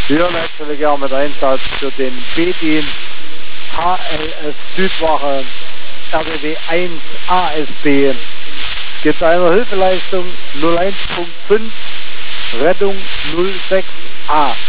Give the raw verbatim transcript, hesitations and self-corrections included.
Hier natürlich auch mit Einsatz für den B-Dienst H L S Südwache R D W eins A S B. Gibt eine Hilfeleistung null eins Punkt fünf, Rettung null sechs A.